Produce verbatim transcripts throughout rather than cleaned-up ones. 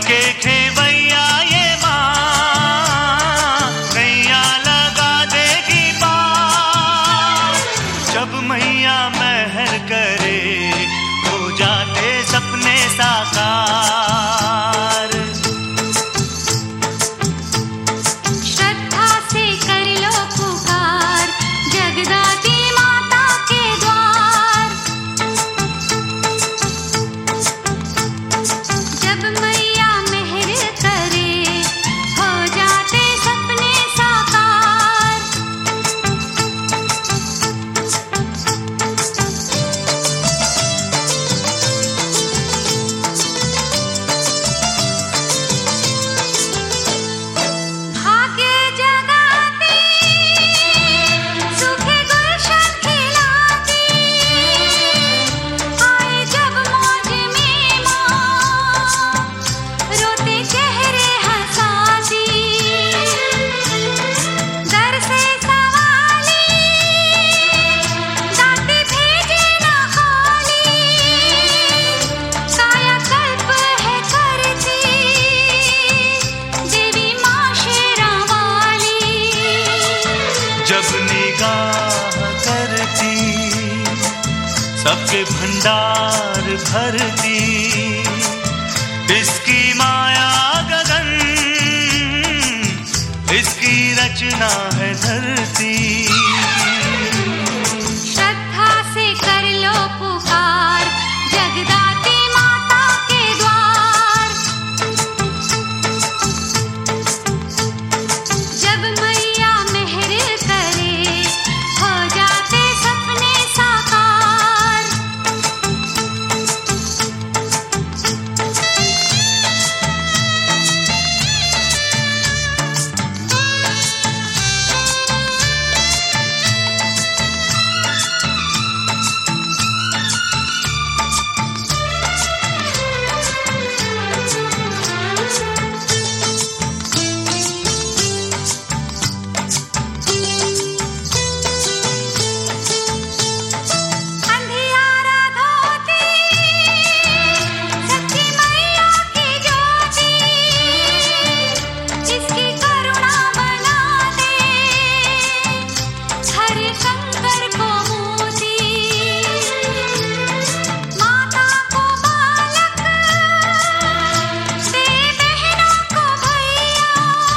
के खेवैया ये माँ नैया लगा देगी पार। जब मैया मेहर करे हो जाते सपने साकार। श्रद्धा से कर लो पुकार जगदाती माता के द्वार। जब मैया मेहर करे हो जाते सपने साकार। भाग्य जगाती सूखे गुलशन खिलाती आए जब मौज में माँ रोते चेहरे हंसाती। दर से सवाली दाती भेजे ना खाली कायाकल्प है करती देवी माँ शेरा वाली। जब निगाह करती सबके भंडार भरती। इसकी माया गगन इसकी रचना है धरती। श्रद्धा से कर लो पुकार जगदाती माता के द्वार। जब मैया मेहर करे हो जाते सपने साकार। अंधियारा धोती सच्ची मैया की ज्योति इसकी करुणा बना दे हर कंकर को मोती। माता को बालक दे बहनों को भैया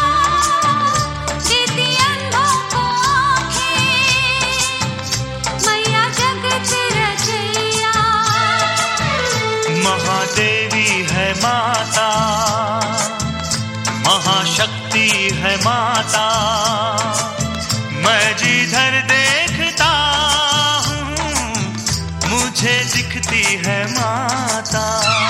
देती अंधों को आँखें मैया जगत रचैया। महादेवी है माता महाशक्ति है माता। मैं जिधर देखता हूँ मुझे दिखती है माता।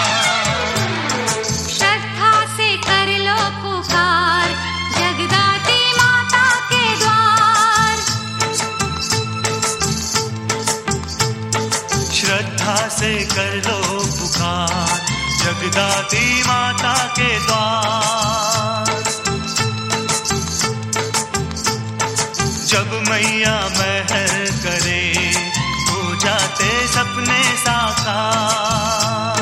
श्रद्धा से कर लो पुकार जगदाती माता के द्वार। श्रद्धा से कर लो पुकार जगदाती माता के द्वार। जब मैया मेहर करे हो जाते सपने साकार।